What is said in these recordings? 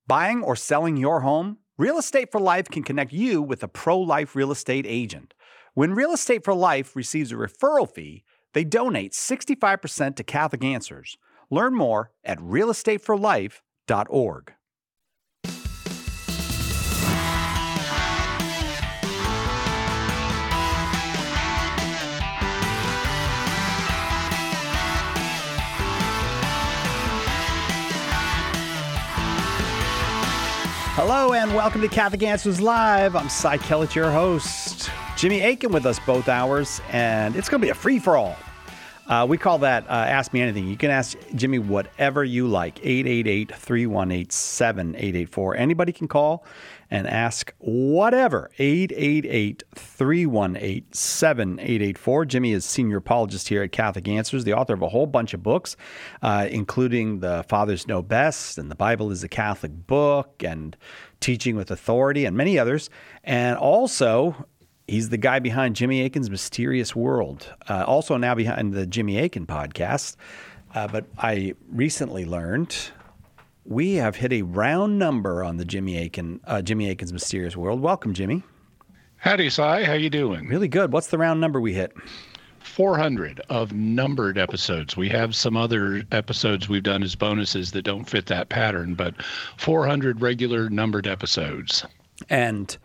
Buying or selling your home? Real Estate for Life can connect you with a pro-life real estate agent. When Real Estate for Life receives a referral fee, they donate 65% to Catholic Answers. Learn more at realestateforlife.org. Hello and welcome to Catholic Answers Live. I'm Cy Kellett, your host. Jimmy Akin with us both hours, and it's going to be a free-for-all. We call that Ask Me Anything. You can ask Jimmy whatever you like. 888-318-7884. Anybody can call and ask whatever. 888-318-7884. Jimmy is senior apologist here at Catholic Answers, the author of a whole bunch of books, including The Fathers Know Best and The Bible is a Catholic Book and Teaching with Authority and many others. And also, he's the guy behind Jimmy Akin's Mysterious World, also now behind the Jimmy Akin podcast. But I recently learned we have hit a round number on the Jimmy Akin's Mysterious World. Welcome, Jimmy. Howdy, Cy. How you doing? Really good. What's the round number we hit? 400 of numbered episodes. We have some other episodes we've done as bonuses that don't fit that pattern, but 400 regular numbered episodes. And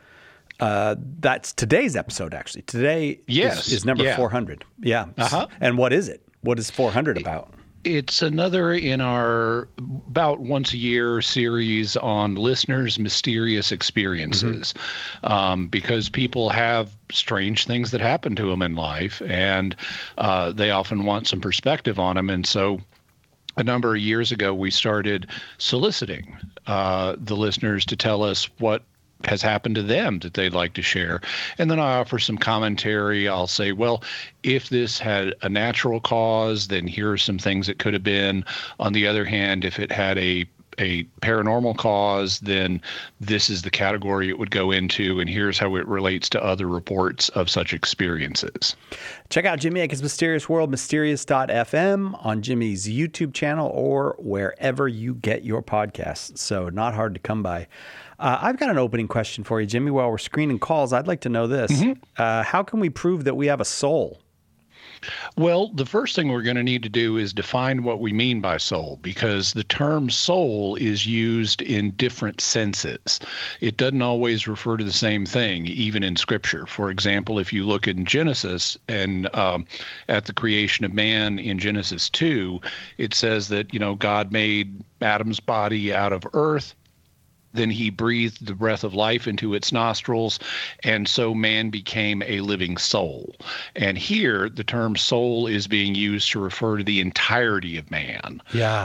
that's today's episode, actually. Today is number 400. Yeah. Uh-huh. And what is it? What is 400 about? It's another in our about once a year series on listeners' mysterious experiences, because people have strange things that happen to them in life, and they often want some perspective on them. And so a number of years ago, we started soliciting the listeners to tell us what has happened to them that they'd like to share. And then I offer some commentary. I'll say, well, if this had a natural cause, then here are some things it could have been. On the other hand, if it had a paranormal cause, then this is the category it would go into, and here's how it relates to other reports of such experiences. Check out Jimmy Akin's Mysterious World, mysterious.fm, on Jimmy's YouTube channel or wherever you get your podcasts. So not hard to come by. I've got an opening question for you, Jimmy. While we're screening calls, I'd like to know this. How can we prove that we have a soul? Well, the first thing we're going to need to do is define what we mean by soul, because the term soul is used in different senses. It doesn't always refer to the same thing, even in Scripture. For example, if you look in Genesis and at the creation of man in Genesis 2, it says that, God made Adam's body out of earth. Then he breathed the breath of life into its nostrils, and so man became a living soul. And here, the term soul is being used to refer to the entirety of man,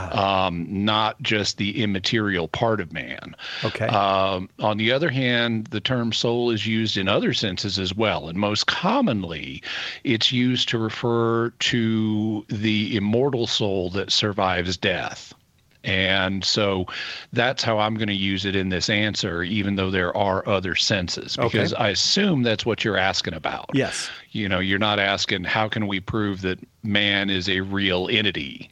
not just the immaterial part of man. Okay. On the other hand, the term soul is used in other senses as well, and most commonly, it's used to refer to the immortal soul that survives death. And so that's how I'm going to use it in this answer, even though there are other senses, because I assume that's what you're asking about. Yes. You're not asking how can we prove that man is a real entity,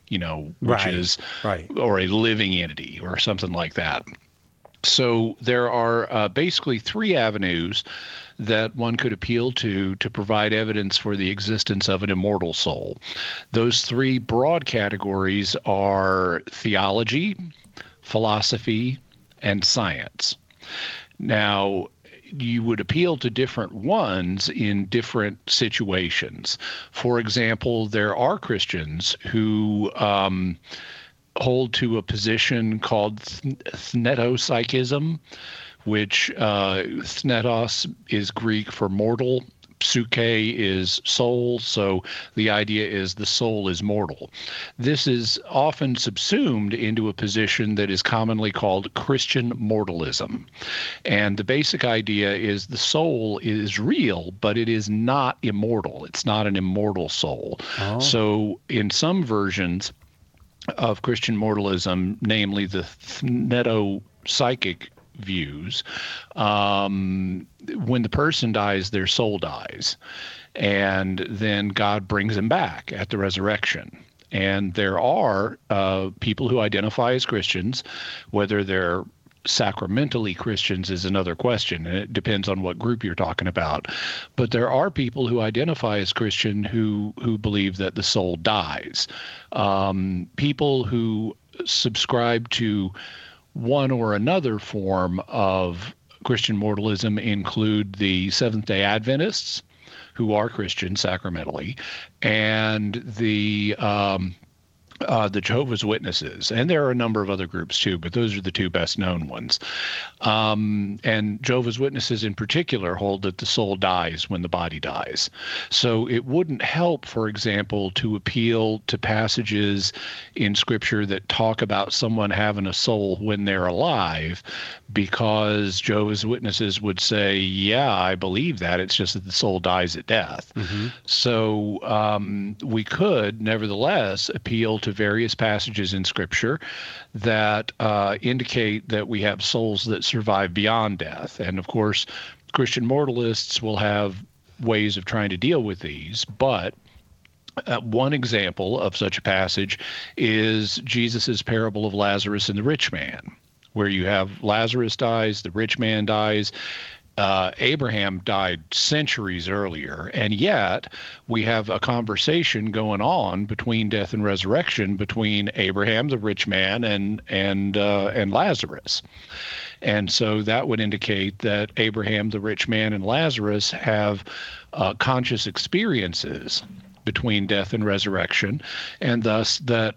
or a living entity or something like that. So there are basically three avenues that one could appeal to provide evidence for the existence of an immortal soul. Those three broad categories are theology, philosophy, and science. Now, you would appeal to different ones in different situations. For example, there are Christians who hold to a position called thnetopsychism, which thnetos is Greek for mortal, psyche is soul, so the idea is the soul is mortal. This is often subsumed into a position that is commonly called Christian mortalism. And the basic idea is the soul is real, but it is not immortal. It's not an immortal soul. Oh. So in some versions of Christian mortalism, namely the thnetopsychic views, when the person dies, their soul dies, and then God brings them back at the resurrection. And there are people who identify as Christians, whether they're sacramentally Christians is another question, and it depends on what group you're talking about. But there are people who identify as Christian who believe that the soul dies. People who subscribe to one or another form of Christian mortalism include the Seventh-day Adventists, who are Christian sacramentally, and the Jehovah's Witnesses, and there are a number of other groups too, but those are the two best known ones. And Jehovah's Witnesses in particular hold that the soul dies when the body dies. So it wouldn't help, for example, to appeal to passages in Scripture that talk about someone having a soul when they're alive, because Jehovah's Witnesses would say, yeah, I believe that. It's just that the soul dies at death. Mm-hmm. So we could nevertheless appeal to various passages in Scripture that indicate that we have souls that survive beyond death. And of course, Christian mortalists will have ways of trying to deal with these, but one example of such a passage is Jesus's parable of Lazarus and the rich man, where you have Lazarus dies, the rich man dies. Abraham died centuries earlier, and yet we have a conversation going on between death and resurrection between Abraham, the rich man, and Lazarus. And so that would indicate that Abraham, the rich man, and Lazarus have conscious experiences between death and resurrection, and thus that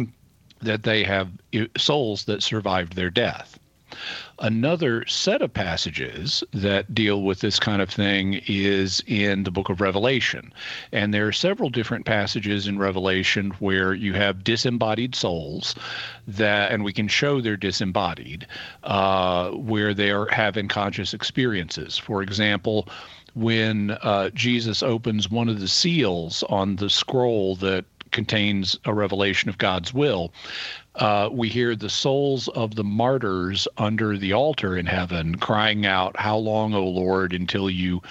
they have souls that survived their death. Another set of passages that deal with this kind of thing is in the book of Revelation. And there are several different passages in Revelation where you have disembodied souls and we can show they're disembodied, where they are having conscious experiences. For example, when Jesus opens one of the seals on the scroll that contains a revelation of God's will, we hear the souls of the martyrs under the altar in heaven crying out, "How long, O Lord, until you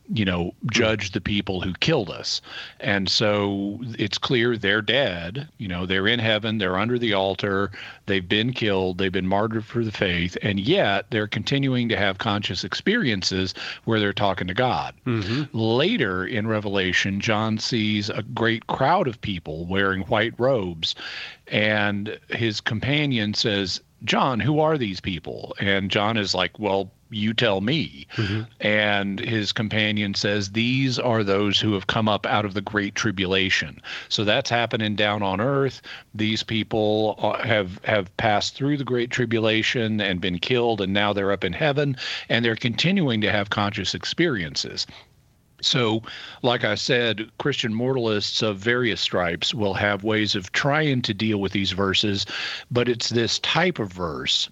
judge the people who killed us?" And so it's clear they're dead. They're in heaven, they're under the altar, they've been killed, they've been martyred for the faith, and yet they're continuing to have conscious experiences where they're talking to God. Mm-hmm. Later in Revelation, John sees a great crowd of people wearing white robes, and his companion says, "John, who are these people?" And John is like, "Well, you tell me." Mm-hmm. And his companion says, "These are those who have come up out of the great tribulation." So that's happening down on earth. These people have passed through the great tribulation and been killed, and now they're up in heaven, and they're continuing to have conscious experiences. So, like I said, Christian mortalists of various stripes will have ways of trying to deal with these verses, but it's this type of verse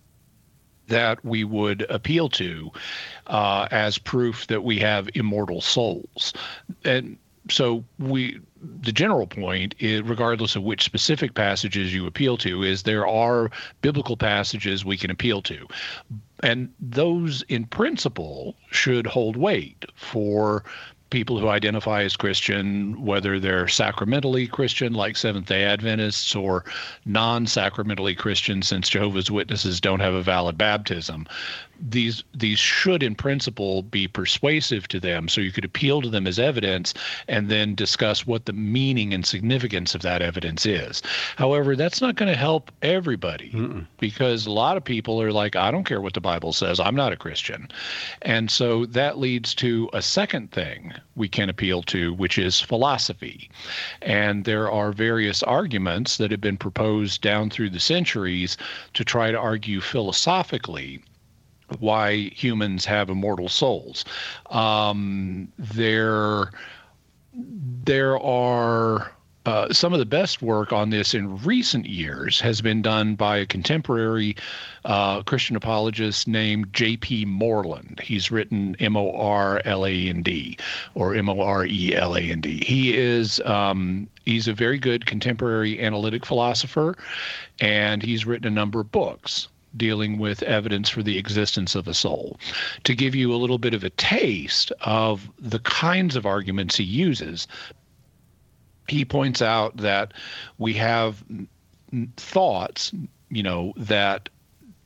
that we would appeal to as proof that we have immortal souls. And so the general point is, regardless of which specific passages you appeal to, is there are biblical passages we can appeal to. And those, in principle, should hold weight for people who identify as Christian, whether they're sacramentally Christian like Seventh-day Adventists or non-sacramentally Christian, since Jehovah's Witnesses don't have a valid baptism. These should, in principle, be persuasive to them, so you could appeal to them as evidence and then discuss what the meaning and significance of that evidence is. However, that's not going to help everybody, because a lot of people are like, "I don't care what the Bible says, I'm not a Christian." And so that leads to a second thing we can appeal to, which is philosophy. And there are various arguments that have been proposed down through the centuries to try to argue philosophically why humans have immortal souls. There are some of the best work on this in recent years has been done by a contemporary Christian apologist named J.P. Moreland. He's written Morland or Moreland. He is he's a very good contemporary analytic philosopher, and he's written a number of books dealing with evidence for the existence of a soul. To give you a little bit of a taste of the kinds of arguments he uses, he points out that we have thoughts, that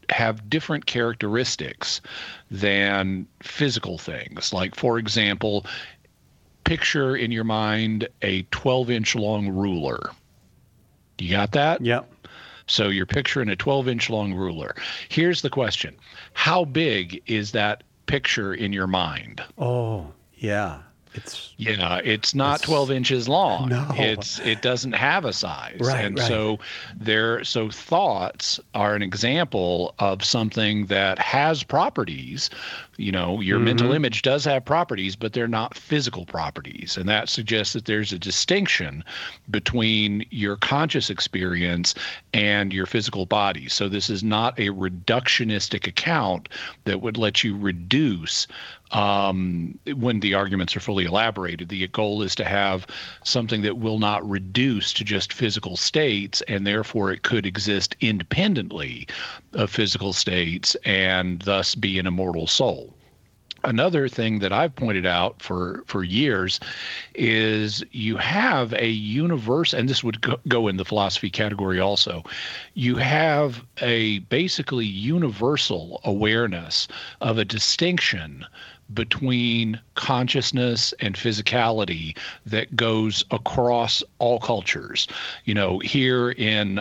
have different characteristics than physical things. Like, for example, picture in your mind a 12-inch long ruler. You got that? Yep. So you're picturing a 12-inch long ruler. Here's the question. How big is that picture in your mind? Oh, yeah. It's not 12 inches long. No. It doesn't have a size. Right. So thoughts are an example of something that has properties. Your mental image does have properties, but they're not physical properties. And that suggests that there's a distinction between your conscious experience and your physical body. So this is not a reductionistic account that would let you reduce when the arguments are fully elaborated. The goal is to have something that will not reduce to just physical states, and therefore it could exist independently of physical states and thus be an immortal soul. Another thing that I've pointed out for years is you have a universe, and this would go in the philosophy category also, you have a basically universal awareness of a distinction between consciousness and physicality that goes across all cultures. Here in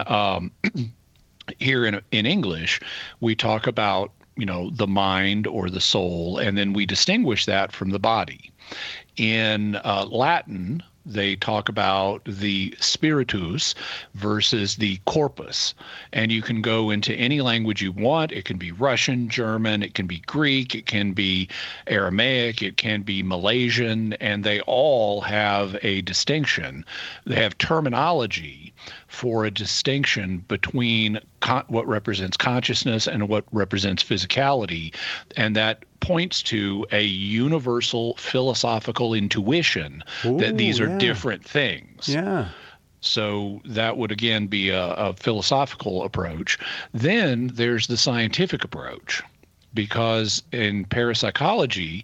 English, we talk about the mind or the soul, and then we distinguish that from the body. In Latin, they talk about the spiritus versus the corpus. And you can go into any language you want. It can be Russian, German, it can be Greek, it can be Aramaic, it can be Malaysian, and they all have a distinction. They have terminology for a distinction between what represents consciousness and what represents physicality, and that points to a universal philosophical intuition that these are different things. Yeah. So that would, again, be a philosophical approach. Then there's the scientific approach, because in parapsychology,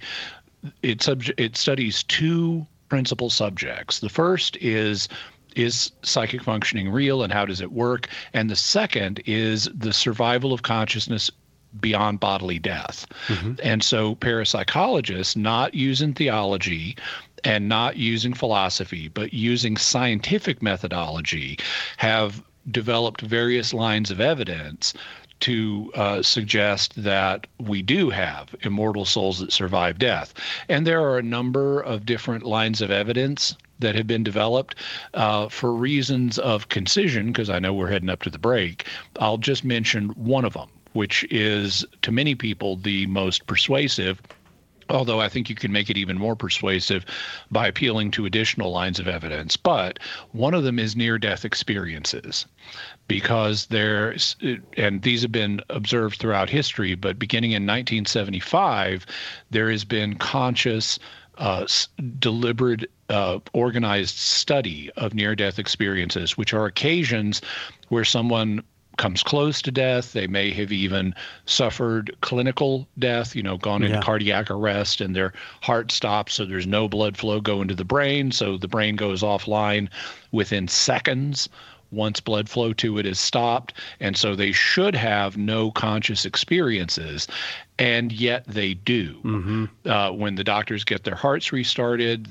it studies two principal subjects. The first is psychic functioning real, and how does it work? And the second is the survival of consciousness beyond bodily death. And so parapsychologists, not using theology and not using philosophy, but using scientific methodology, have developed various lines of evidence to suggest that we do have immortal souls that survive death. And there are a number of different lines of evidence that have been developed for reasons of concision, because I know we're heading up to the break. I'll just mention one of them, which is, to many people, the most persuasive, although I think you can make it even more persuasive by appealing to additional lines of evidence. But one of them is near-death experiences, because and these have been observed throughout history, but beginning in 1975, there has been conscious, deliberate, organized study of near-death experiences, which are occasions where someone comes close to death. They may have even suffered clinical death, gone into cardiac arrest, and their heart stops, so there's no blood flow going to the brain, so the brain goes offline within seconds once blood flow to it is stopped. And so they should have no conscious experiences, and yet they do. When the doctors get their hearts restarted,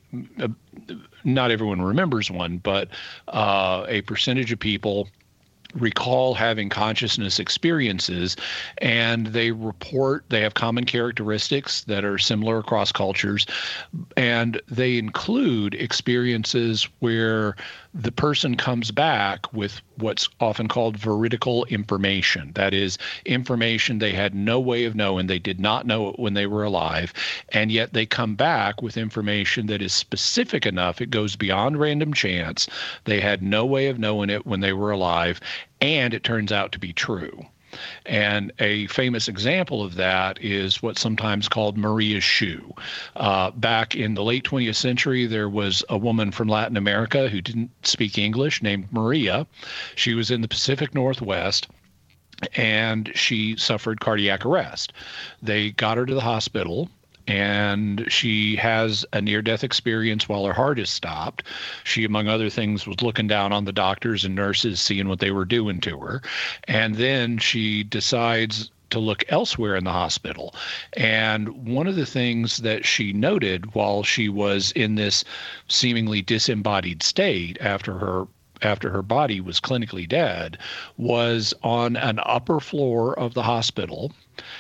not everyone remembers one, but a percentage of people recall having consciousness experiences, and they have common characteristics that are similar across cultures, and they include experiences where the person comes back with what's often called veridical information. That is, information they had no way of knowing. They did not know it when they were alive, and yet they come back with information that is specific enough. It goes beyond random chance. They had no way of knowing it when they were alive, and it turns out to be true. And a famous example of that is what's sometimes called Maria's shoe. Back in the late 20th century, there was a woman from Latin America who didn't speak English named Maria. She was in the Pacific Northwest, and she suffered cardiac arrest. They got her to the hospital, and she has a near-death experience while her heart is stopped. She, among other things, was looking down on the doctors and nurses, seeing what they were doing to her. And then she decides to look elsewhere in the hospital. And one of the things that she noted while she was in this seemingly disembodied state after her body was clinically dead was on an upper floor of the hospital,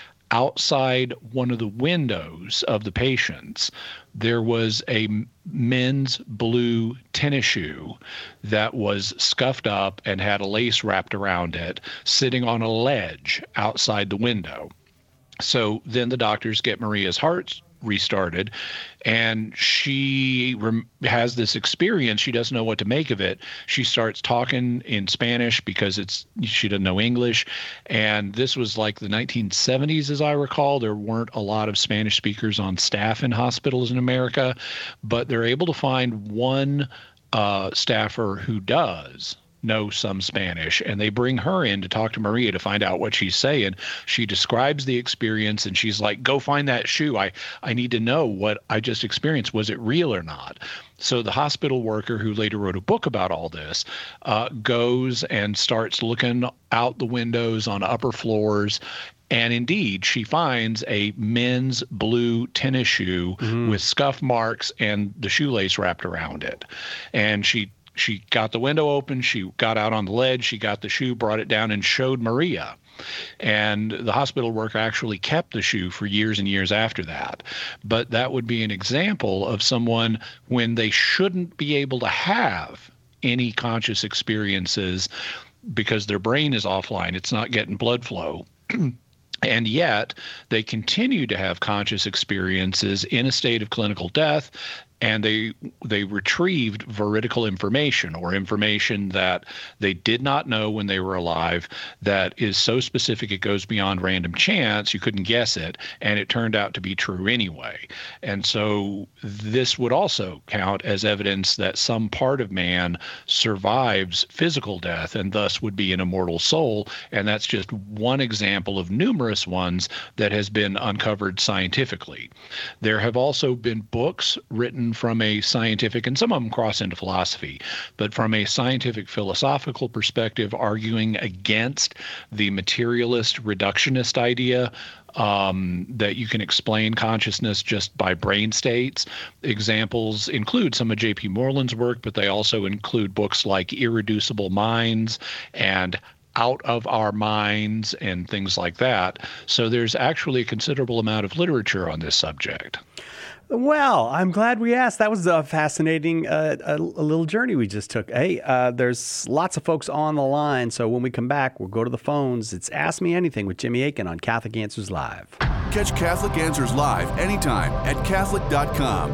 outside one of the windows of the patients, there was a men's blue tennis shoe that was scuffed up and had a lace wrapped around it, sitting on a ledge outside the window. So then the doctors get Maria's heart restarted, and she has this experience. She doesn't know what to make of it. She starts talking in Spanish because she doesn't know English, and this was like the 1970s, as I recall. There weren't a lot of Spanish speakers on staff in hospitals in America, but they're able to find one staffer who does know some Spanish, and they bring her in to talk to Maria to find out what she's saying. She describes the experience, and she's like, go find that shoe. I need to know what I just experienced. Was it real or not? So the hospital worker, who later wrote a book about all this, goes and starts looking out the windows on upper floors. And indeed, she finds a men's blue tennis shoe with scuff marks and the shoelace wrapped around it. And she got the window open, she got out on the ledge, she got the shoe, brought it down, and showed Maria. And the hospital worker actually kept the shoe for years and years after that. But that would be an example of someone when they shouldn't be able to have any conscious experiences because their brain is offline, it's not getting blood flow. And yet they continue to have conscious experiences in a state of clinical death, and they retrieved veridical information, or information that they did not know when they were alive, that is so specific it goes beyond random chance, you couldn't guess it, and it turned out to be true anyway. And so this would also count as evidence that some part of man survives physical death and thus would be an immortal soul, and that's just one example of numerous ones that has been uncovered scientifically. There have also been books written from a scientific, and some of them cross into philosophy, but from a scientific philosophical perspective, arguing against the materialist reductionist idea that you can explain consciousness just by brain states. Examples include some of J.P. Moreland's work, but they also include books like Irreducible Minds and Out of Our Minds and things like that. So there's actually a considerable amount of literature on this subject. Well, I'm glad we asked. That was a fascinating a little journey we just took. Hey, there's lots of folks on the line, so when we come back, we'll go to the phones. It's Ask Me Anything with Jimmy Akin on Catholic Answers Live. Catch Catholic Answers Live anytime at Catholic.com.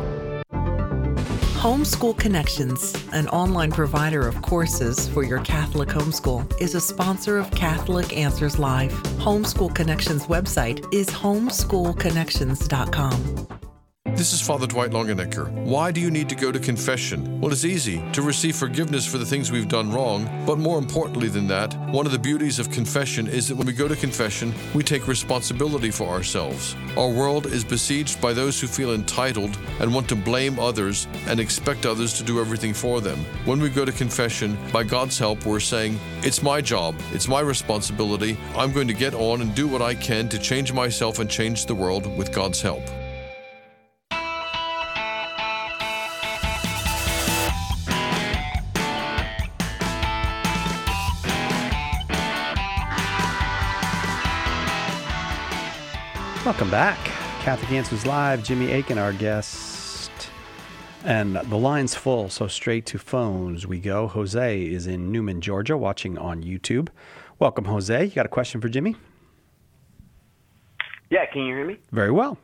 Homeschool Connections, an online provider of courses for your Catholic homeschool, is a sponsor of Catholic Answers Live. Homeschool Connections website is homeschoolconnections.com. This is Father Dwight Longenecker. Why do you need to go to confession? Well, it's easy to receive forgiveness for the things we've done wrong, but more importantly than that, one of the beauties of confession is that when we go to confession, we take responsibility for ourselves. Our world is besieged by those who feel entitled and want to blame others and expect others to do everything for them. When we go to confession, by God's help, we're saying, it's my job, it's my responsibility, I'm going to get on and do what I can to change myself and change the world with God's help. Welcome back. Catholic Answers Live. Jimmy Akin, our guest. And the line's full, so straight to phones we go. Jose is in Newman, Georgia, watching on YouTube. Welcome, Jose. You got a question for Jimmy? Yeah, can you hear me? Very well.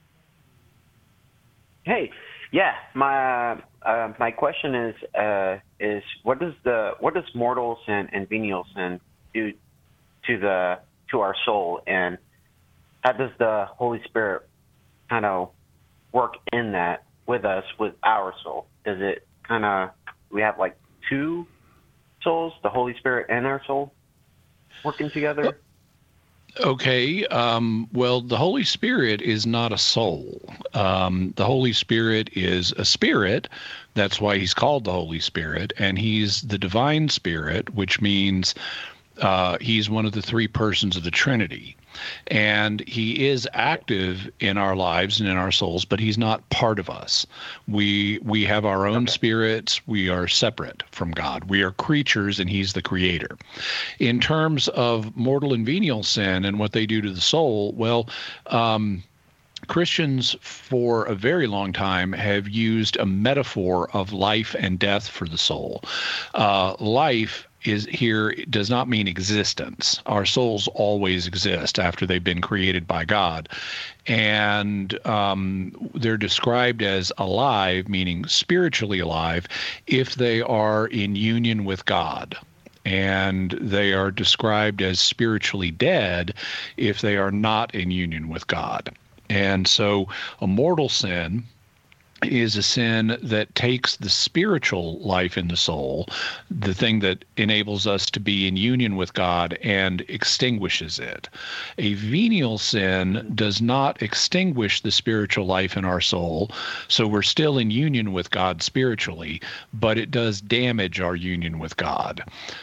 Hey, yeah, my question is what does mortal sin and venial sin do to our soul, and how does the Holy Spirit kind of work in that with us, with our soul? Does it kind of, we have like two souls, the Holy Spirit and our soul, working together? Okay. Well, the Holy Spirit is not a soul. The Holy Spirit is a spirit. That's why he's called the Holy Spirit. And he's the divine spirit, which means he's one of the three persons of the Trinity. And he is active in our lives and in our souls, but he's not part of us. We have our own spirits. We are separate from God. We are creatures, and he's the creator. In terms of mortal and venial sin and what they do to the soul, well, Christians for a very long time have used a metaphor of life and death for the soul. Life does not mean existence. Our souls always exist after they've been created by God. And they're described as alive, meaning spiritually alive, if they are in union with God. And they are described as spiritually dead if they are not in union with God. And so a mortal sin is a sin that takes the spiritual life in the soul, the thing that enables us to be in union with God, and extinguishes it. A venial sin does not extinguish the spiritual life in our soul, so we're still in union with God spiritually, but it does damage our union with God.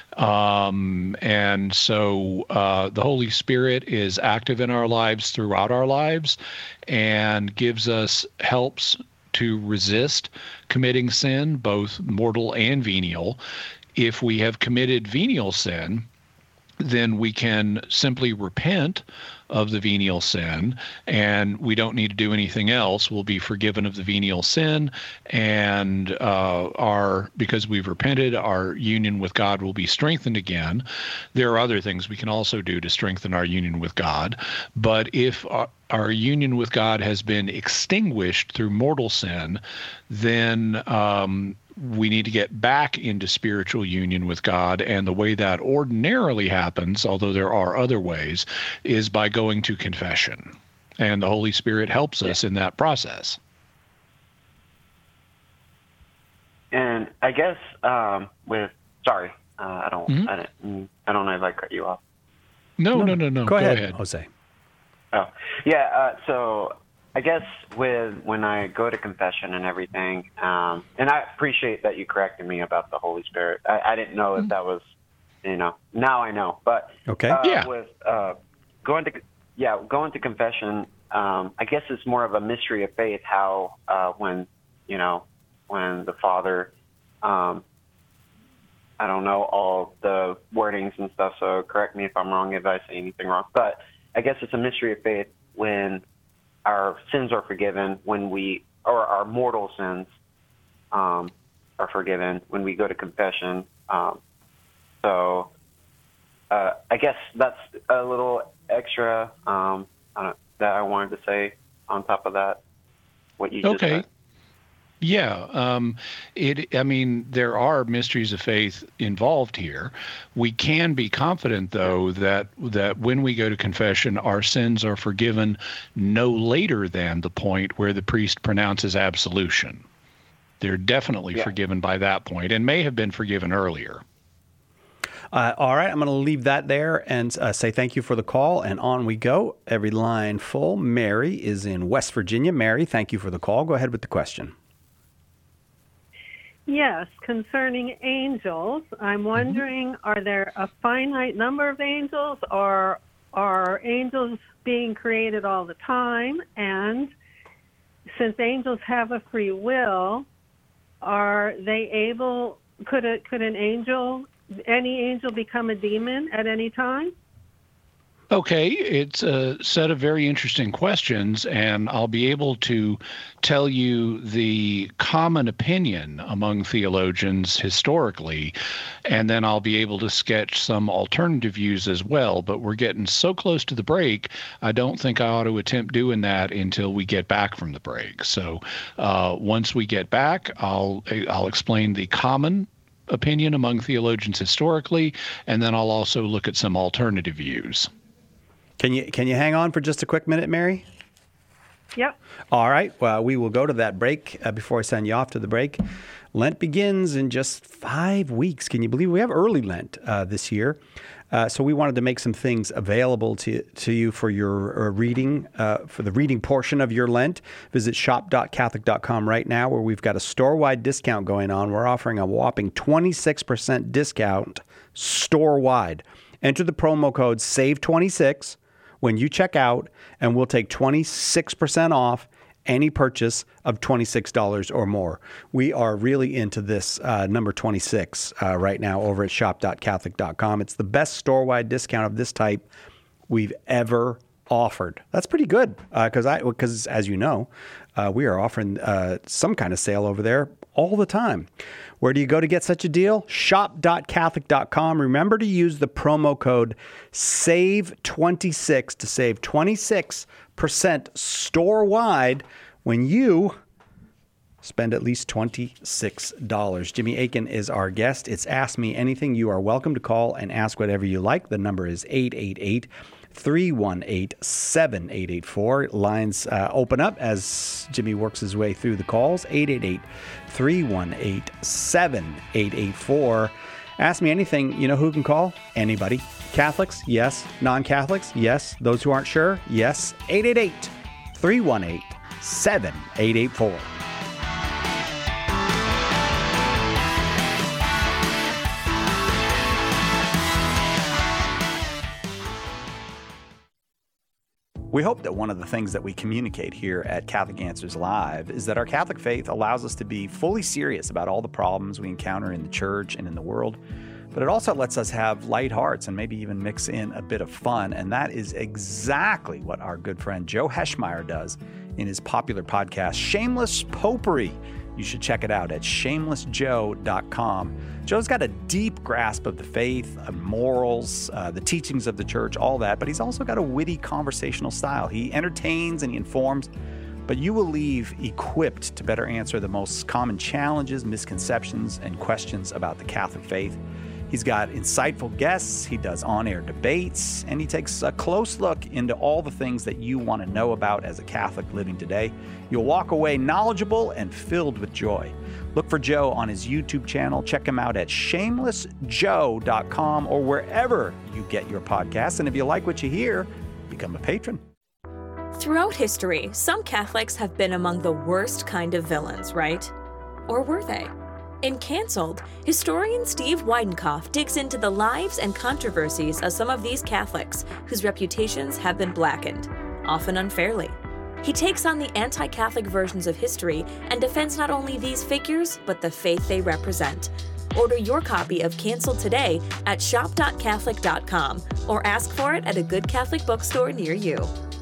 And so the Holy Spirit is active in our lives throughout our lives and gives us helps to resist committing sin, both mortal and venial. If we have committed venial sin, then we can simply repent of the venial sin, and we don't need to do anything else. We'll be forgiven of the venial sin, and because we've repented, our union with God will be strengthened again. There are other things we can also do to strengthen our union with God, but if our union with God has been extinguished through mortal sin, then we need to get back into spiritual union with God. And the way that ordinarily happens, although there are other ways, is by going to confession. And the Holy Spirit helps us in that process. And I guess I don't know if I cut you off. No. Go ahead, Jose. Oh, yeah. So I guess when I go to confession and everything, and I appreciate that you corrected me about the Holy Spirit. I didn't know if that was, now I know. But okay, with going to confession, I guess it's more of a mystery of faith. How when the Father, I don't know all the wordings and stuff. So correct me if I'm wrong if I say anything wrong. But I guess it's a mystery of faith when our sins are forgiven, or our mortal sins are forgiven when we go to confession. So I guess that's a little extra that I wanted to say on top of that, what you just said. Yeah, there are mysteries of faith involved here. We can be confident, though, that when we go to confession, our sins are forgiven no later than the point where the priest pronounces absolution. They're definitely forgiven by that point, and may have been forgiven earlier. All right, I'm going to leave that there and say thank you for the call, and on we go. Every line full. Mary is in West Virginia. Mary, thank you for the call. Go ahead with the question. Yes, concerning angels, I'm wondering, are there a finite number of angels, or are angels being created all the time? And since angels have a free will, are they able, could any angel become a demon at any time? Okay, it's a set of very interesting questions, and I'll be able to tell you the common opinion among theologians historically, and then I'll be able to sketch some alternative views as well. But we're getting so close to the break, I don't think I ought to attempt doing that until we get back from the break. So once we get back, I'll explain the common opinion among theologians historically, and then I'll also look at some alternative views. Can you hang on for just a quick minute, Mary? Yep. All right. Well, we will go to that break before I send you off to the break. Lent begins in just 5 weeks. Can you believe we have early Lent this year? So we wanted to make some things available to you for your reading, for the reading portion of your Lent. Visit shop.catholic.com right now, where we've got a store-wide discount going on. We're offering a whopping 26% discount store-wide. Enter the promo code SAVE26 when you check out, and we'll take 26% off any purchase of $26 or more. We are really into this number 26 right now over at shop.catholic.com. It's the best store-wide discount of this type we've ever offered. That's pretty good because as you know, we are offering some kind of sale over there all the time. Where do you go to get such a deal? Shop.catholic.com. Remember to use the promo code SAVE26 to save 26% store-wide when you spend at least $26. Jimmy Akin is our guest. It's Ask Me Anything. You are welcome to call and ask whatever you like. The number is 888-318-7884. Lines open up as Jimmy works his way through the calls. 888-318-7884. Ask Me Anything. You know who can call? Anybody. Catholics? Yes. Non-Catholics? Yes. Those who aren't sure? Yes. 888-318-7884. We hope that one of the things that we communicate here at Catholic Answers Live is that our Catholic faith allows us to be fully serious about all the problems we encounter in the church and in the world, but it also lets us have light hearts and maybe even mix in a bit of fun, and that is exactly what our good friend Joe Heschmeyer does in his popular podcast, Shameless Popery. You should check it out at shamelessjoe.com. Joe's got a deep grasp of the faith, morals, the teachings of the church, all that, but he's also got a witty conversational style. He entertains and he informs, but you will leave equipped to better answer the most common challenges, misconceptions, and questions about the Catholic faith. He's got insightful guests, he does on-air debates, and he takes a close look into all the things that you want to know about as a Catholic living today. You'll walk away knowledgeable and filled with joy. Look for Joe on his YouTube channel. Check him out at shamelessjoe.com or wherever you get your podcasts. And if you like what you hear, become a patron. Throughout history, some Catholics have been among the worst kind of villains, right? Or were they? In Cancelled, historian Steve Weidenkopf digs into the lives and controversies of some of these Catholics whose reputations have been blackened, often unfairly. He takes on the anti-Catholic versions of history and defends not only these figures, but the faith they represent. Order your copy of Cancelled today at shop.catholic.com or ask for it at a good Catholic bookstore near you.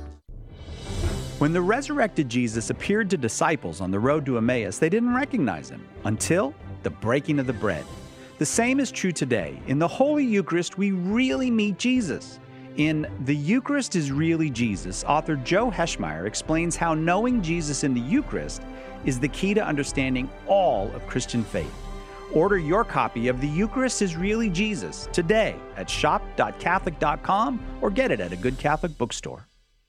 When the resurrected Jesus appeared to disciples on the road to Emmaus, they didn't recognize him until the breaking of the bread. The same is true today. In the Holy Eucharist, we really meet Jesus. In The Eucharist is Really Jesus, author Joe Heschmeyer explains how knowing Jesus in the Eucharist is the key to understanding all of Christian faith. Order your copy of The Eucharist is Really Jesus today at shop.catholic.com or get it at a good Catholic bookstore.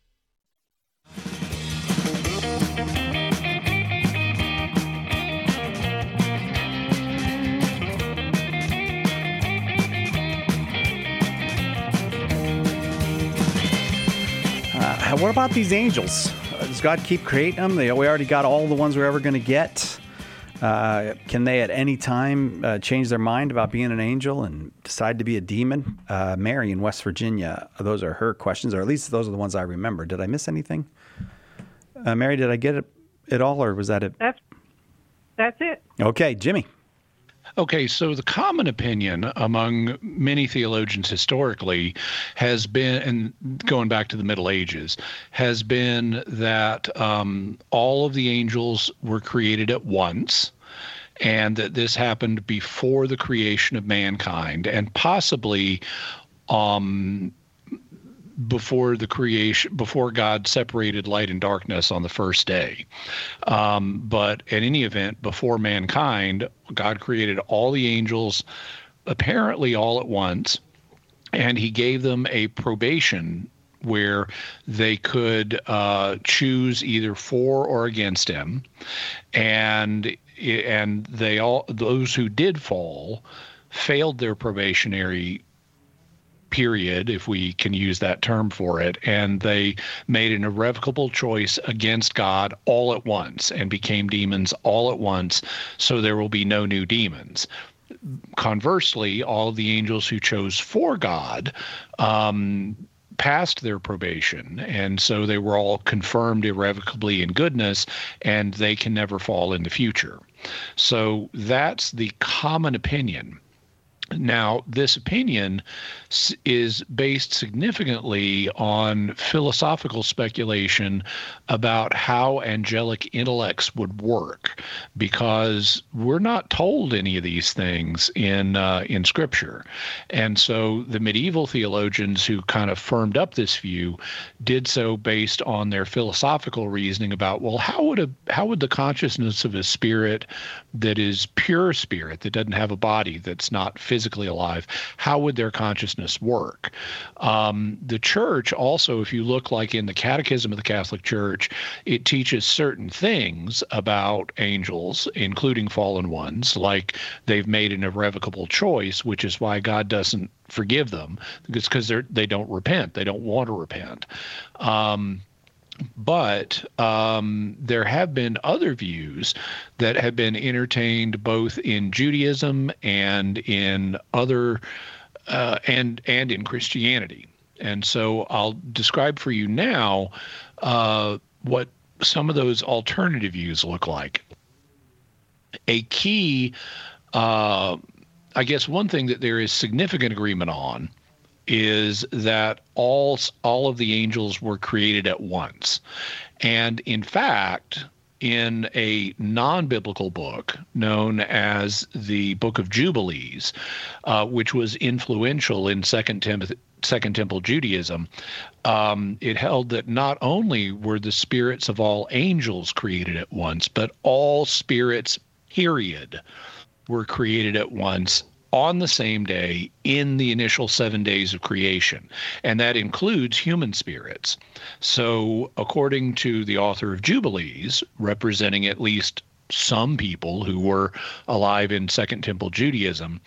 What about these angels? Does God keep creating them? We already got all the ones we're ever going to get. Can they at any time change their mind about being an angel and decide to be a demon? Mary in West Virginia, those are her questions, or at least those are the ones I remember. Did I miss anything? Mary, did I get it all, or was that it? That's it. Okay, Jimmy. Okay, so the common opinion among many theologians historically has been, and going back to the Middle Ages, has been that all of the angels were created at once, and that this happened before the creation of mankind, and possibly before God separated light and darkness on the first day. But in any event, before mankind, God created all the angels apparently all at once, and he gave them a probation where they could choose either for or against him, and those who did fall failed their probationary period, if we can use that term for it, and they made an irrevocable choice against God all at once and became demons all at once, so there will be no new demons. Conversely, all of the angels who chose for God passed their probation, and so they were all confirmed irrevocably in goodness, and they can never fall in the future. So that's the common opinion. Now, this opinion is based significantly on philosophical speculation about how angelic intellects would work, because we're not told any of these things in Scripture. And so the medieval theologians who kind of firmed up this view did so based on their philosophical reasoning about, well, how would the consciousness of a spirit that is pure spirit, that doesn't have a body, that's not physically alive, how would their consciousness work? The church also, if you look like in the Catechism of the Catholic Church, it teaches certain things about angels, including fallen ones, like they've made an irrevocable choice, which is why God doesn't forgive them, because they don't repent. They don't want to repent. But there have been other views that have been entertained both in Judaism and in other and in Christianity. And so I'll describe for you now what some of those alternative views look like. A key, I guess one thing that there is significant agreement on is that all of the angels were created at once. And in fact, in a non-biblical book known as the Book of Jubilees, which was influential in Second Temple Judaism, it held that not only were the spirits of all angels created at once, but all spirits, period, were created at once on the same day in the initial 7 days of creation. And that includes human spirits. So according to the author of Jubilees, representing at least some people who were alive in Second Temple Judaism,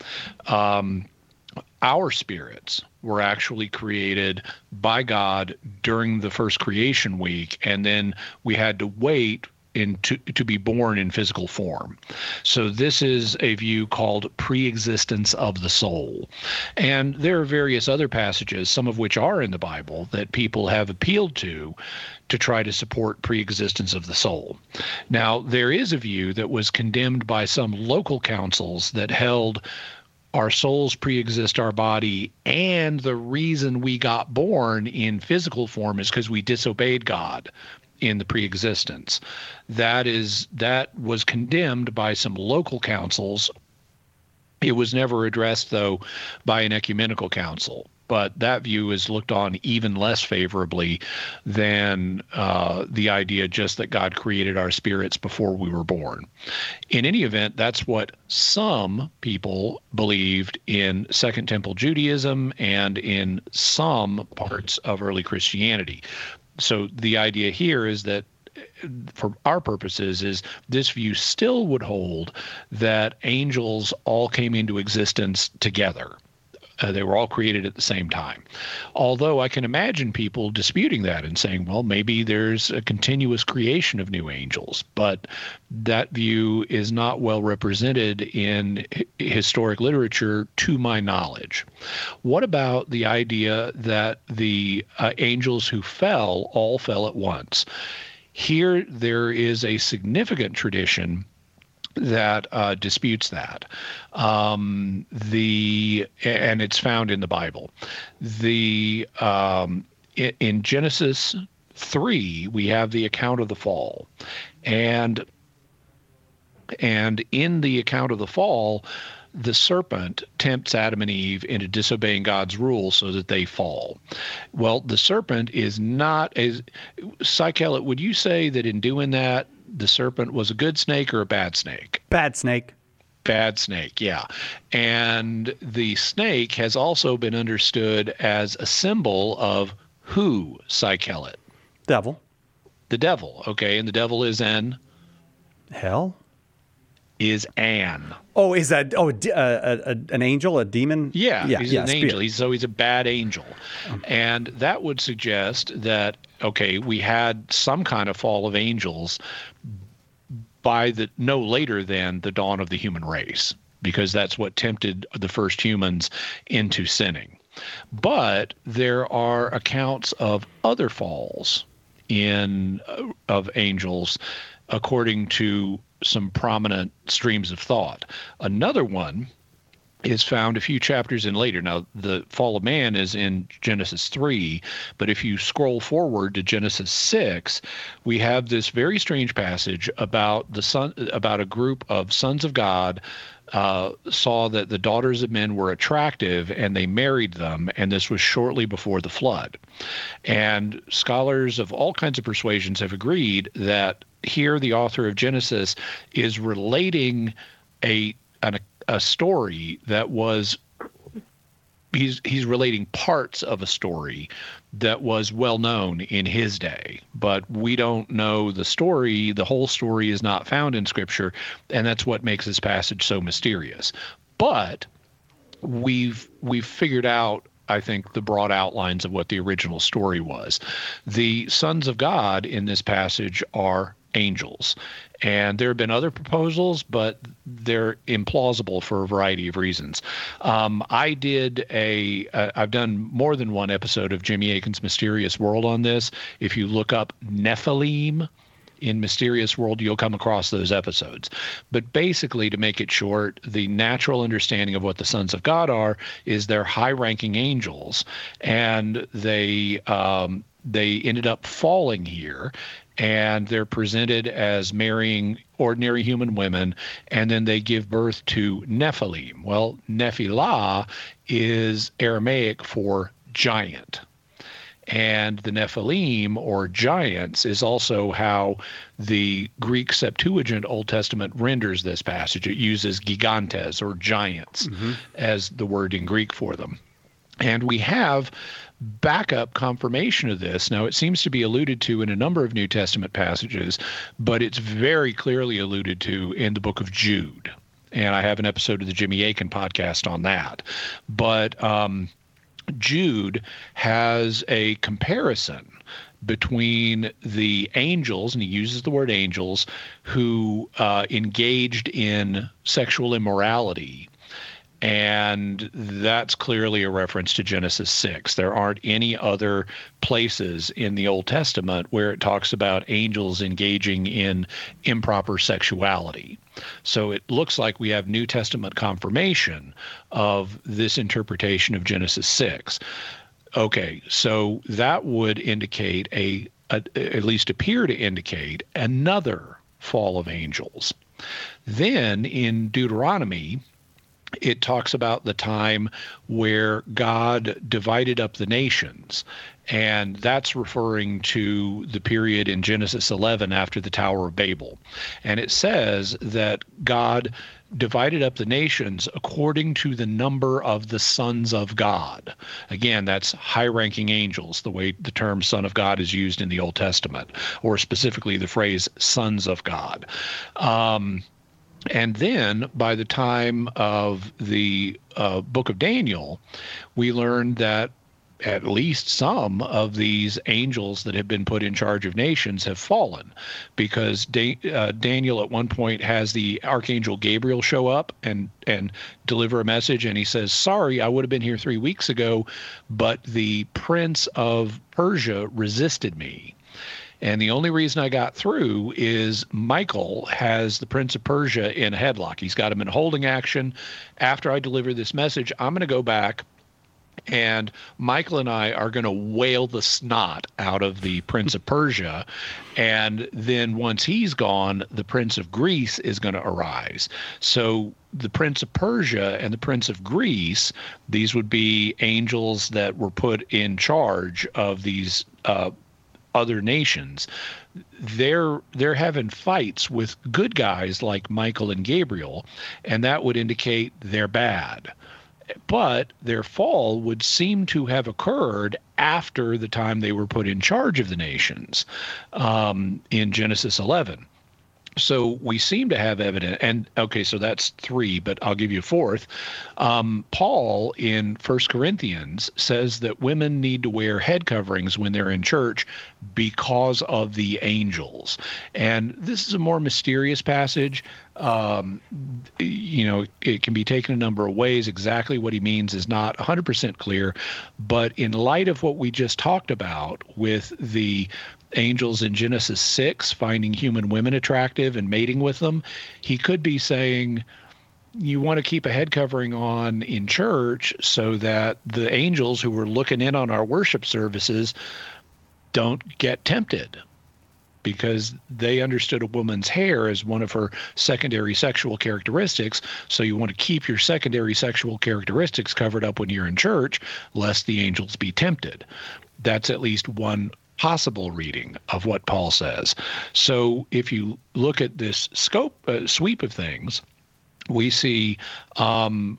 our spirits were actually created by God during the first creation week, and then we had to wait to be born in physical form. So this is a view called preexistence of the soul. And there are various other passages, some of which are in the Bible, that people have appealed to try to support preexistence of the soul. Now, there is a view that was condemned by some local councils that held our souls preexist our body, and the reason we got born in physical form is because we disobeyed God in the preexistence. That was condemned by some local councils. It was never addressed, though, by an ecumenical council. But that view is looked on even less favorably than the idea just that God created our spirits before we were born. In any event, that's what some people believed in Second Temple Judaism and in some parts of early Christianity. So the idea here is that, for our purposes, is this view still would hold that angels all came into existence together. They were all created at the same time. Although I can imagine people disputing that and saying, well, maybe there's a continuous creation of new angels. But that view is not well represented in historic literature, to my knowledge. What about the idea that the angels who fell all fell at once? Here, there is a significant tradition that disputes that. And it's found in the Bible. In Genesis 3, we have the account of the fall. And in the account of the fall, the serpent tempts Adam and Eve into disobeying God's rule so that they fall. Well, the serpent is not as... Psych-Elliot, would you say that in doing that, the serpent was a good snake or a bad snake? Bad snake. Bad snake, yeah. And the snake has also been understood as a symbol of who, Psych-Elliot? Devil. The devil, okay. And the devil is in? Hell. is An. Oh, is that an angel, a demon? Yeah, he's an angel. He's a bad angel. And that would suggest that, okay, we had some kind of fall of angels by no later than the dawn of the human race, because that's what tempted the first humans into sinning. But there are accounts of other falls of angels according to some prominent streams of thought. Another one is found a few chapters in later. Now, the fall of man is in Genesis 3, but if you scroll forward to Genesis 6, we have this very strange passage about about a group of sons of God saw that the daughters of men were attractive, and they married them, and this was shortly before the flood. And scholars of all kinds of persuasions have agreed that here the author of Genesis is relating a story that was he's relating parts of a story that was well known in his day, but we don't know the story. The whole story is not found in Scripture, and that's what makes this passage so mysterious. But we've figured out, I think, the broad outlines of what the original story was. The sons of God in this passage are angels. And there have been other proposals, but they're implausible for a variety of reasons. I've done more than one episode of Jimmy Akin's Mysterious World on this. If you look up Nephilim in Mysterious World, you'll come across those episodes. But basically, to make it short, the natural understanding of what the sons of God is they're high-ranking angels, and they ended up falling here, and they're presented as marrying ordinary human women, and then they give birth to Nephilim. Well, Nephilah is Aramaic for giant. And the Nephilim, or giants, is also how the Greek Septuagint Old Testament renders this passage. It uses gigantes, or giants, as the word in Greek for them. And we have backup confirmation of this. Now, it seems to be alluded to in a number of New Testament passages, but it's very clearly alluded to in the book of Jude. And I have an episode of the Jimmy Akin podcast on that. But Jude has a comparison between the angels, and he uses the word angels, who engaged in sexual immorality. And that's clearly a reference to Genesis 6. There aren't any other places in the Old Testament where it talks about angels engaging in improper sexuality. So it looks like we have New Testament confirmation of this interpretation of Genesis 6. Okay, so that would indicate at least appear to indicate another fall of angels. Then in Deuteronomy, it talks about the time where God divided up the nations, and that's referring to the period in Genesis 11 after the Tower of Babel. And it says that God divided up the nations according to the number of the sons of God. Again, that's high-ranking angels, the way the term son of God is used in the Old Testament, or specifically the phrase sons of God. And then by the time of the book of Daniel, we learned that at least some of these angels that have been put in charge of nations have fallen, because Daniel at one point has the archangel Gabriel show up and deliver a message, and he says, sorry, I would have been here 3 weeks ago, but the prince of Persia resisted me. And the only reason I got through is Michael has the Prince of Persia in a headlock. He's got him in holding action. After I deliver this message, I'm going to go back, and Michael and I are going to whale the snot out of the Prince of Persia. And then once he's gone, the Prince of Greece is going to arise. So the Prince of Persia and the Prince of Greece, these would be angels that were put in charge of these other nations. They're having fights with good guys like Michael and Gabriel, and that would indicate they're bad. But their fall would seem to have occurred after the time they were put in charge of the nations in Genesis 11. So we seem to have evidence, and okay, so that's 3, but I'll give you a 4th. Paul in 1 Corinthians says that women need to wear head coverings when they're in church because of the angels. And this is a more mysterious passage. It can be taken a number of ways. Exactly what he means is not 100% clear. But in light of what we just talked about with the angels in Genesis 6 finding human women attractive and mating with them, he could be saying, you want to keep a head covering on in church so that the angels who are looking in on our worship services don't get tempted, because they understood a woman's hair as one of her secondary sexual characteristics. So you want to keep your secondary sexual characteristics covered up when you're in church, lest the angels be tempted. That's at least one possible reading of what Paul says. So if you look at this sweep of things, we see one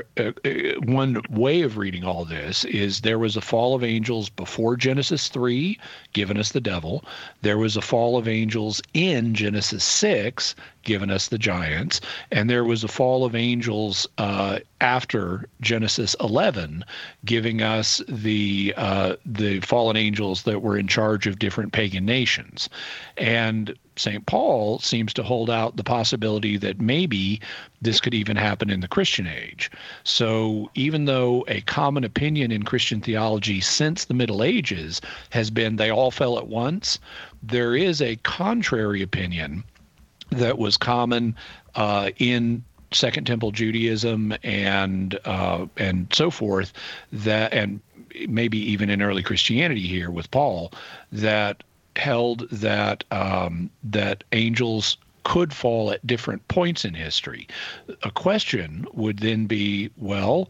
way of reading all this is there was a fall of angels before Genesis 3, giving us the devil. There was a fall of angels in Genesis 6, giving us the giants. And there was a fall of angels after Genesis 11, giving us the fallen angels that were in charge of different pagan nations. And St. Paul seems to hold out the possibility that maybe this could even happen in the Christian age. So even though a common opinion in Christian theology since the Middle Ages has been they all fell at once, there is a contrary opinion that was common in Second Temple Judaism and so forth, that, and maybe even in early Christianity here with Paul, that held that that angels could fall at different points in history. A question would then be, well,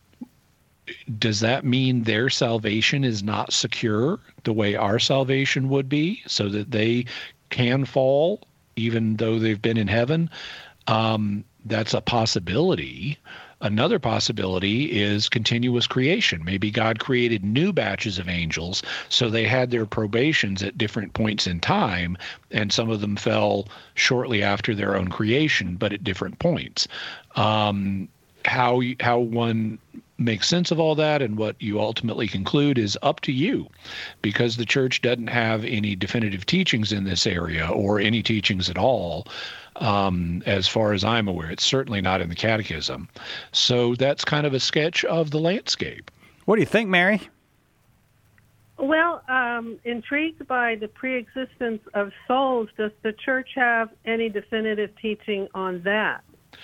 does that mean their salvation is not secure the way our salvation would be, so that they can fall even though they've been in heaven? That's a possibility. Another possibility is continuous creation. Maybe God created new batches of angels, so they had their probations at different points in time, and some of them fell shortly after their own creation, but at different points. How one makes sense of all that and what you ultimately conclude is up to you, because the church doesn't have any definitive teachings in this area, or any teachings at all. As far as I'm aware, it's certainly not in the Catechism. So that's kind of a sketch of the landscape. What do you think, Mary? Well, intrigued by the preexistence of souls. Does the church have any definitive teaching on that?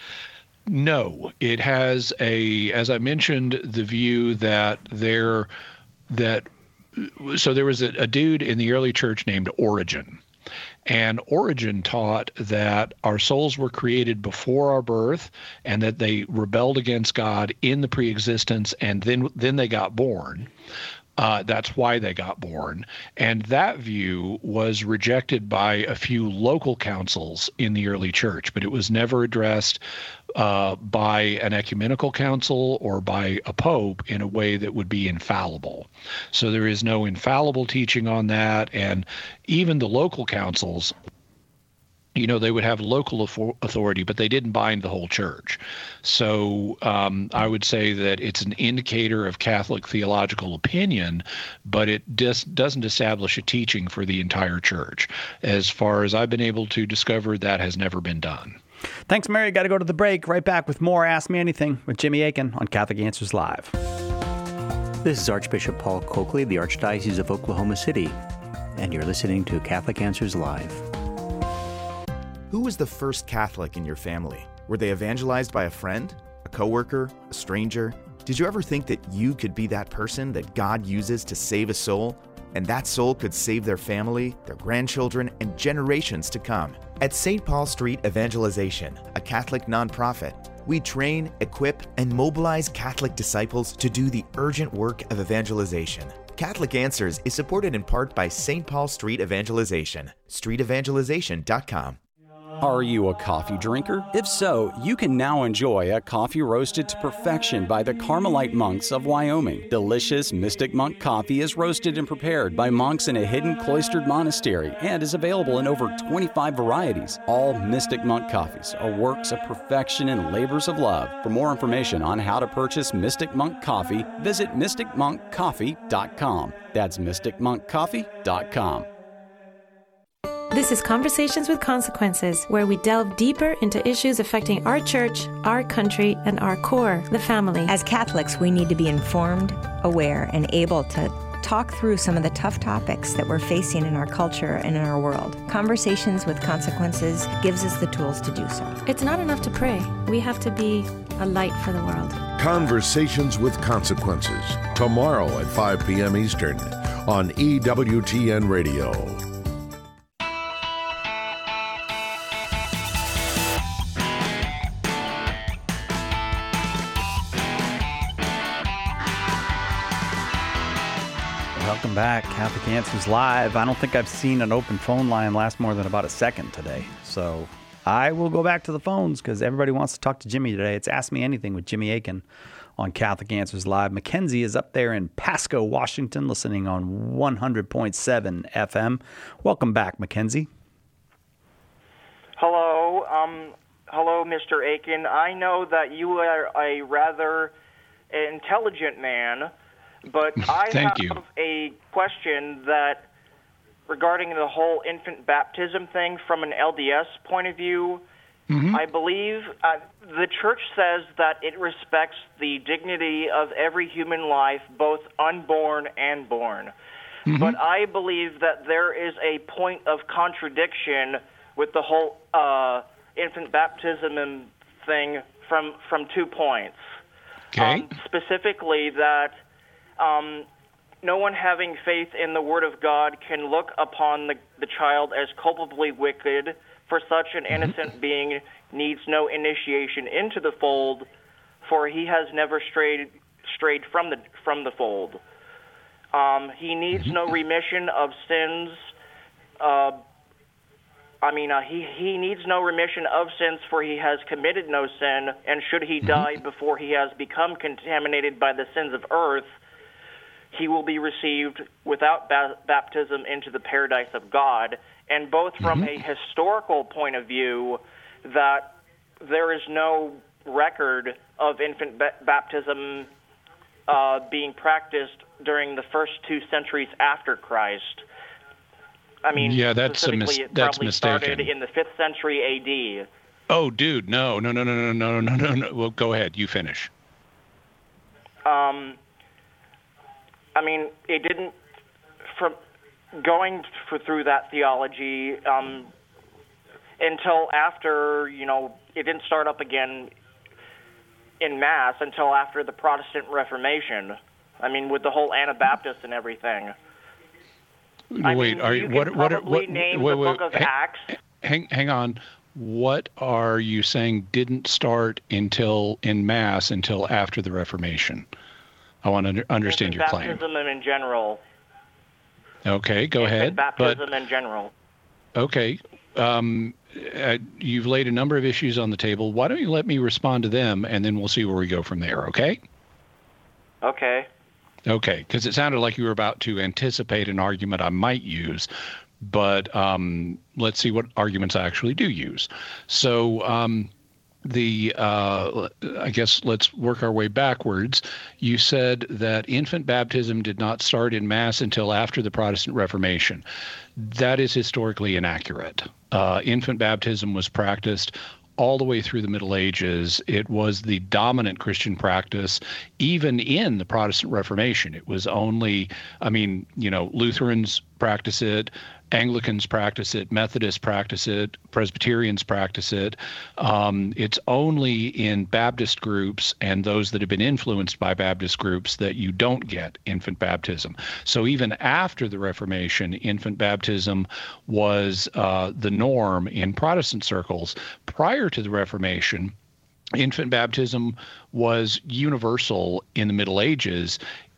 No, it has as I mentioned, the view that there was a dude in the early church named Origen. And Origen taught that our souls were created before our birth, and that they rebelled against God in the preexistence, and then they got born. That's why they got born. And that view was rejected by a few local councils in the early church, but it was never addressed by an ecumenical council or by a pope in a way that would be infallible. So there is no infallible teaching on that. And even the local councils, they would have local authority, but they didn't bind the whole church. So I would say that it's an indicator of Catholic theological opinion, but it just doesn't establish a teaching for the entire church. As far as I've been able to discover, that has never been done. Thanks, Mary. Got to go to the break. Right back with more Ask Me Anything with Jimmy Akin on Catholic Answers Live. This is Archbishop Paul Coakley of the Archdiocese of Oklahoma City, and you're listening to Catholic Answers Live. Who was the first Catholic in your family? Were they evangelized by a friend, a coworker, a stranger? Did you ever think that you could be that person that God uses to save a soul, and that soul could save their family, their grandchildren, and generations to come? At St. Paul Street Evangelization, a Catholic nonprofit, we train, equip, and mobilize Catholic disciples to do the urgent work of evangelization. Catholic Answers is supported in part by St. Paul Street Evangelization, streetevangelization.com. Are you a coffee drinker? If so, you can now enjoy a coffee roasted to perfection by the Carmelite monks of Wyoming. Delicious Mystic Monk coffee is roasted and prepared by monks in a hidden cloistered monastery and is available in over 25 varieties. All Mystic Monk coffees are works of perfection and labors of love. For more information on how to purchase Mystic Monk coffee, visit mysticmonkcoffee.com. That's mysticmonkcoffee.com. This is Conversations with Consequences, where we delve deeper into issues affecting our church, our country, and our core, the family. As Catholics, we need to be informed, aware, and able to talk through some of the tough topics that we're facing in our culture and in our world. Conversations with Consequences gives us the tools to do so. It's not enough to pray. We have to be a light for the world. Conversations with Consequences, tomorrow at 5 p.m. Eastern on EWTN Radio. Welcome back, Catholic Answers Live. I don't think I've seen an open phone line last more than about a second today. So I will go back to the phones because everybody wants to talk to Jimmy today. It's Ask Me Anything with Jimmy Akin on Catholic Answers Live. Mackenzie is up there in Pasco, Washington, listening on 100.7 FM. Welcome back, Mackenzie. Hello. Hello, Mr. Akin. I know that you are a rather intelligent man, but I have a question that regarding the whole infant baptism thing from an LDS point of view. Mm-hmm. I believe the Church says that it respects the dignity of every human life, both unborn and born. Mm-hmm. But I believe that there is a point of contradiction with the whole infant baptism thing from 2 points. Okay. Specifically that no one having faith in the Word of God can look upon the child as culpably wicked, for such an innocent being needs no initiation into the fold, for he has never strayed from the fold. He needs no remission of sins. He needs no remission of sins, for he has committed no sin, and should he die before he has become contaminated by the sins of earth, he will be received without baptism into the paradise of God. And both from a historical point of view, that there is no record of infant baptism being practiced during the first 2 centuries after Christ. I mean, yeah, that's it probably started in the 5th century A.D. Oh, dude, no. Well, go ahead. You finish. It didn't. From going through that theology until after, it didn't start up again in Mass until after the Protestant Reformation. With the whole Anabaptists and everything. Wait, name the Book of Acts. Hang on. What are you saying didn't start in Mass until after the Reformation? I want to understand your claim. Baptism in general. Okay, go ahead. Baptism in general. Okay. You've laid a number of issues on the table. Why don't you let me respond to them, and then we'll see where we go from there, okay? Okay. Okay, because it sounded like you were about to anticipate an argument I might use, but let's see what arguments I actually do use. So I guess let's work our way backwards. You said that infant baptism did not start in Mass until after the Protestant Reformation. That is historically inaccurate. Infant baptism was practiced all the way through the Middle Ages. It was the dominant Christian practice, even in the Protestant Reformation. It was only, Lutherans practice it, Anglicans practice it, Methodists practice it, Presbyterians practice it. It's only in Baptist groups and those that have been influenced by Baptist groups that you don't get infant baptism. So even after the Reformation, infant baptism was the norm in Protestant circles. Prior to the Reformation, infant baptism was universal in the Middle Ages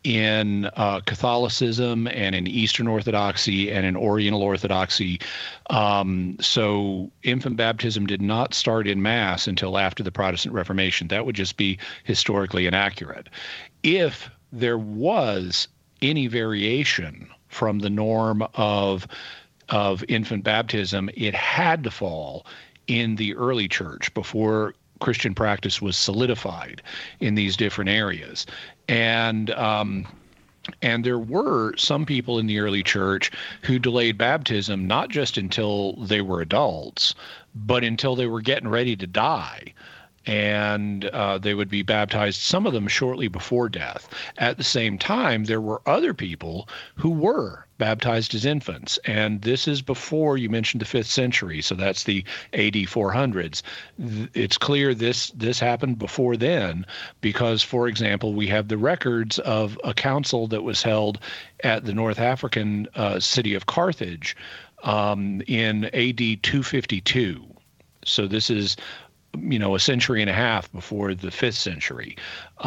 in Catholicism and in Eastern Orthodoxy and in Oriental Orthodoxy. So infant baptism did not start in mass until after the Protestant Reformation. That would just be historically inaccurate. If there was any variation from the norm of infant baptism, it had to fall in the early church before Christian practice was solidified in these different areas. And there were some people in the early church who delayed baptism not just until they were adults, but until they were getting ready to die. And they would be baptized, some of them shortly before death. At the same time, there were other people who were baptized as infants. And this is before, you mentioned the 5th century, so that's the AD 400s. It's clear this happened before then because, for example, we have the records of a council that was held at the North African city of Carthage in AD 252. So this is a century and a half before the 5th century.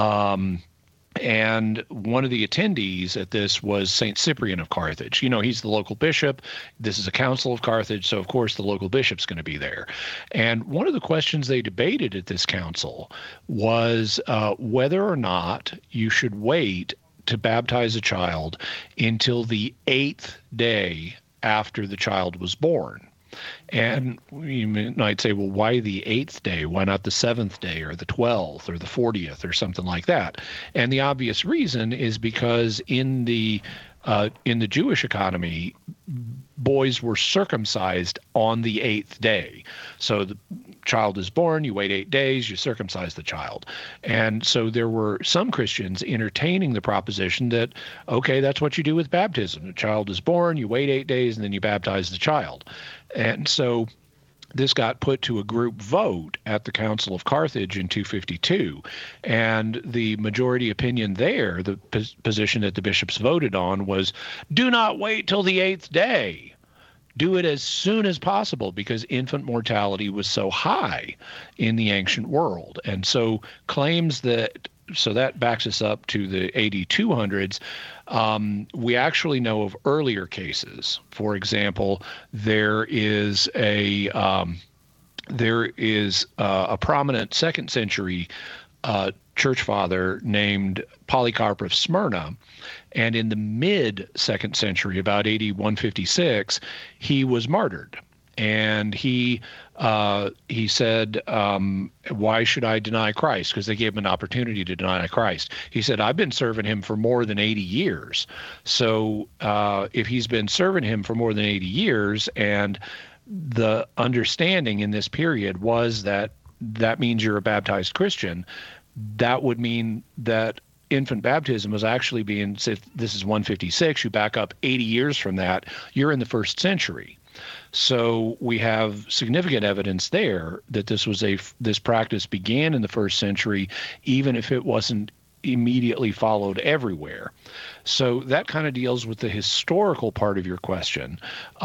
And one of the attendees at this was St. Cyprian of Carthage. He's the local bishop. This is a council of Carthage, so of course the local bishop's going to be there. And one of the questions they debated at this council was whether or not you should wait to baptize a child until the 8th day after the child was born. And you might say, well, why the 8th day? Why not the 7th day or the 12th or the 40th or something like that? And the obvious reason is because in the Jewish economy, boys were circumcised on the 8th day. So the child is born, you wait 8 days, you circumcise the child. And so there were some Christians entertaining the proposition that, okay, that's what you do with baptism. The child is born, you wait 8 days, and then you baptize the child. And so this got put to a group vote at the Council of Carthage in 252. And the majority opinion there, the position that the bishops voted on, was do not wait till the 8th day. Do it as soon as possible because infant mortality was so high in the ancient world. And so claims so that backs us up to the AD 200s. We actually know of earlier cases. For example, there is a prominent 2nd century church father named Polycarp of Smyrna, and in the mid 2nd century, about AD 156, he was martyred. And he said, why should I deny Christ? Because they gave him an opportunity to deny Christ. He said, I've been serving him for more than 80 years. So if he's been serving him for more than 80 years, and the understanding in this period was that means you're a baptized Christian, that would mean that infant baptism was actually being, say, this is 156, you back up 80 years from that, you're in the 1st century. So we have significant evidence there that this practice began in the 1st century, even if it wasn't immediately followed everywhere. So that kind of deals with the historical part of your question.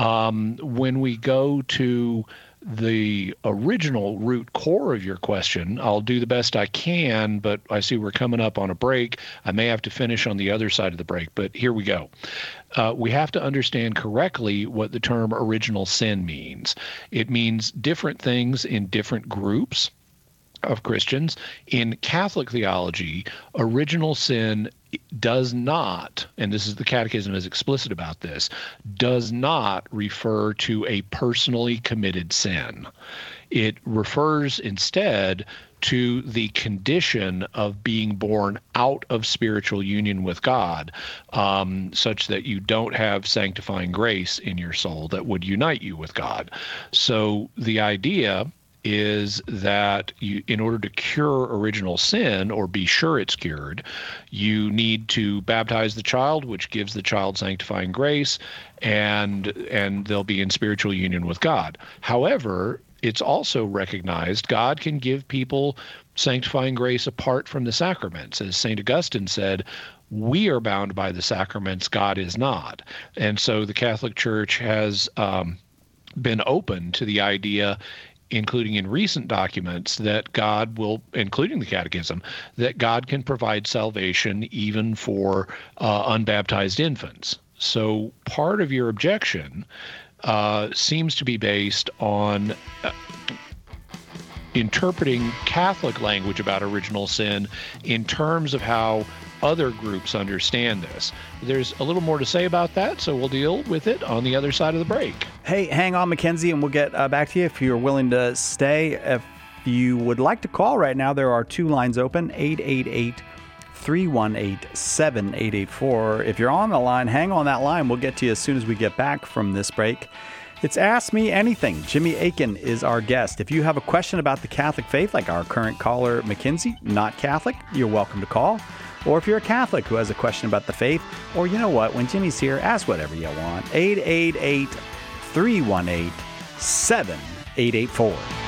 When we go to the original root core of your question, I'll do the best I can, but I see we're coming up on a break. I may have to finish on the other side of the break, but here we go. We have to understand correctly what the term original sin means. It means different things in different groups of Christians. In Catholic theology, original sin does not, and this is the Catechism is explicit about this, does not refer to a personally committed sin. It refers instead to the condition of being born out of spiritual union with God, such that you don't have sanctifying grace in your soul that would unite you with God. So the idea is that in order to cure original sin or be sure it's cured, you need to baptize the child, which gives the child sanctifying grace, and they'll be in spiritual union with God. However, it's also recognized God can give people sanctifying grace apart from the sacraments. As St. Augustine said, we are bound by the sacraments, God is not. And so the Catholic Church has been open to the idea including in recent documents, that God will, including the Catechism, that God can provide salvation even for unbaptized infants. So part of your objection seems to be based on interpreting Catholic language about original sin in terms of how other groups understand this. There's a little more to say about that, so we'll deal with it on the other side of the break. Hey, hang on, Mackenzie, and we'll get back to you if you're willing to stay. If you would like to call right now, there are 2 lines open, 888-318-7884. If you're on the line, hang on that line. We'll get to you as soon as we get back from this break. It's Ask Me Anything. Jimmy Akin is our guest. If you have a question about the Catholic faith, like our current caller, Mackenzie, not Catholic, you're welcome to call. Or if you're a Catholic who has a question about the faith, or you know what, when Jimmy's here, ask whatever you want. 888-318-7884.